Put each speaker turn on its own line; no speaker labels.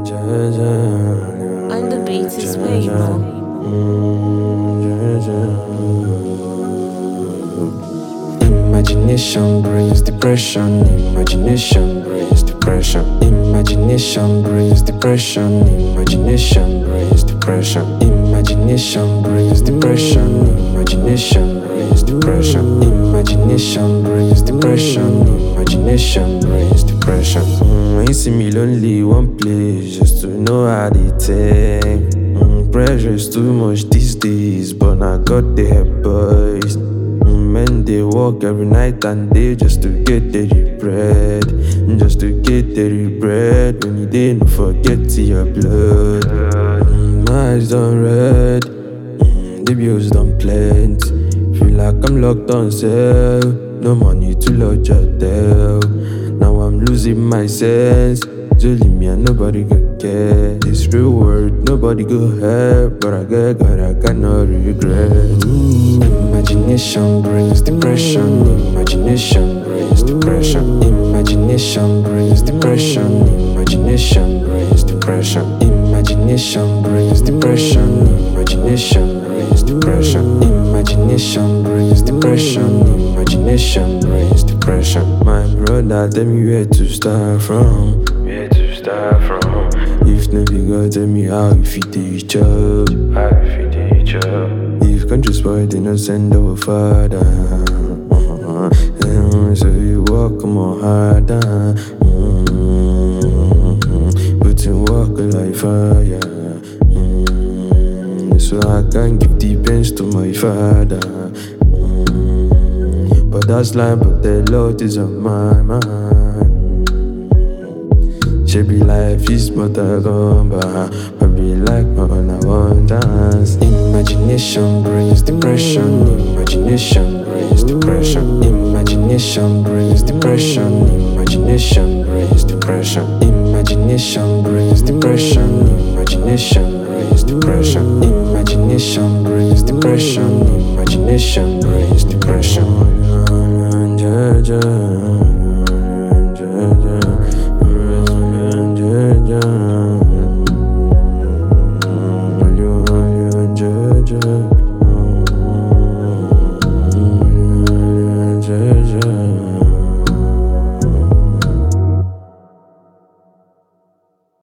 On the beat is Weibo.
Imagination brings depression. Imagination brings depression. Imagination brings depression. Imagination brings depression. Imagination brings depression. Imagination brings depression. Imagination brings depression. Imagination brings depression. When you see me lonely, one place just to know how they take. Pressure is too much these days, but I got the help, boys. Men they work every night and day just to get daily bread, just to get daily bread. When you didn't forget to your blood, my eyes done red, the bills done plenty. Feel like I'm locked on cell, no money to lodge hotel. Now I'm losing my sense. Just leave me and nobody go care. This real world, nobody go help. But I get God, I cannot regret. Imagination brings depression. Imagination brings depression. Imagination brings depression. Imagination brings depression. Imagination brings depression. Imagination brings depression. Imagination brings depression. Imagination brings depression. My brother, tell me where to start from. Where to start from? If no be God, tell me how you fit each up. How you fit each up? If country spoil, they no send our father. So you walk more harder. Put in work like fire. So I can give the best to my father. But that's life, but the Lord is on my mind. She be life is but I come back. But be like my own, I want dance. Imagination brings depression. Imagination brings depression. Imagination brings depression. Imagination brings depression. Imagination brings depression. Imagination brings depression. Imagination brings depression. Imagination brings depression. Yeah.